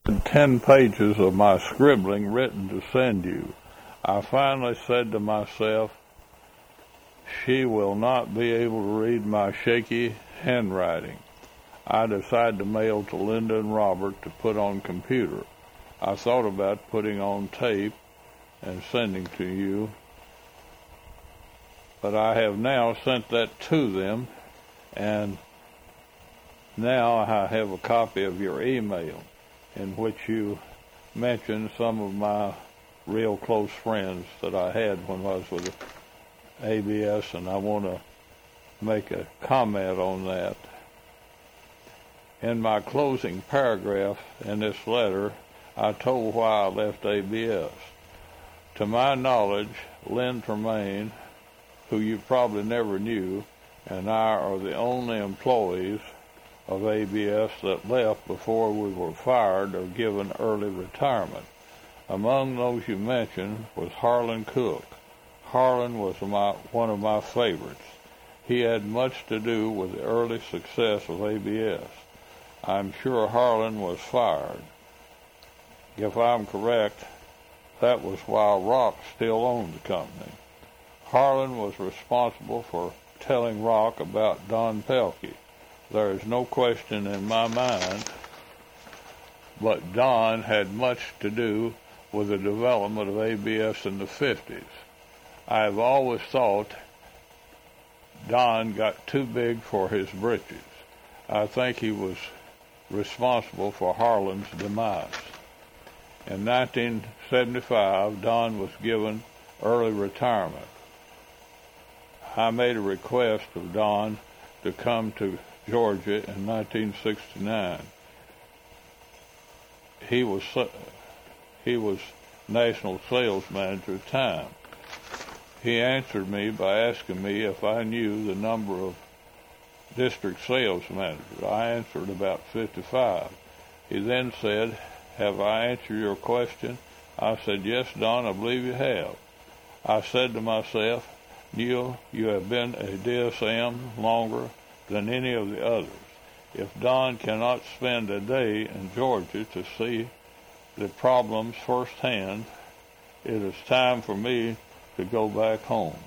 10 pages of my scribbling written to send you. I finally said to myself, she will not be able to read my shaky handwriting. I decided to mail to Linda and Robert to put on computer. I thought about putting on tape and sending to you, but I have now sent that to them, and now I have a copy of your email in which you mentioned some of my real close friends that I had when I was with ABS, and I want to make a comment on that. In my closing paragraph in this letter, I told why I left ABS. To my knowledge, Lynn Tremaine, who you probably never knew, and I are the only employees of ABS that left before we were fired or given early retirement. Among those you mentioned was Harlan Cook. Harlan was one of my favorites. He had much to do with the early success of ABS. I'm sure Harlan was fired. If I'm correct, that was while Rock still owned the company. Harlan was responsible for telling Rock about Don Pelkey. There is no question in my mind, but Don had much to do with the development of ABS in the 50s. I've always thought Don got too big for his britches. I think he was responsible for Harlan's demise. In 1975, Don was given early retirement. I made a request of Don to come to Georgia in 1969. He was national sales manager at the time. He answered me by asking me if I knew the number of district sales managers. I answered about 55. He then said, "Have I answered your question?" I said, "Yes, Don, I believe you have." I said to myself, "Neil, you have been a DSM longer than any of the others. If Don cannot spend a day in Georgia to see the problems firsthand, it is time for me to go back home."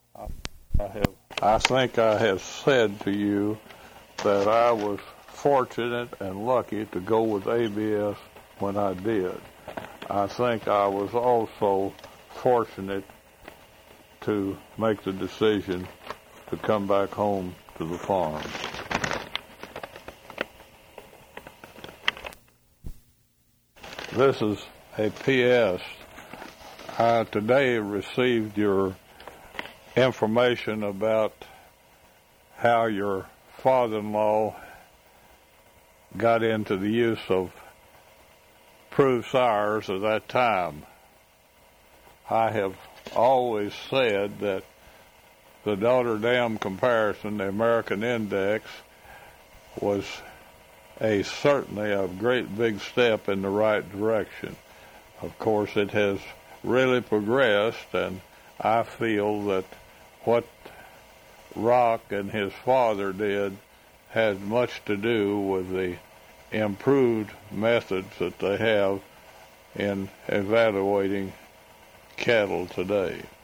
I think I have said to you that I was fortunate and lucky to go with ABS when I did. I think I was also fortunate to make the decision to come back home to the farm. This is a P.S. I today received your information about how your father-in-law got into the use of proved sires at that time. I have always said that the Notre Dame comparison, the American Index, was certainly a great big step in the right direction. Of course, it has really progressed, and I feel that what Rock and his father did had much to do with the improved methods that they have in evaluating cattle today.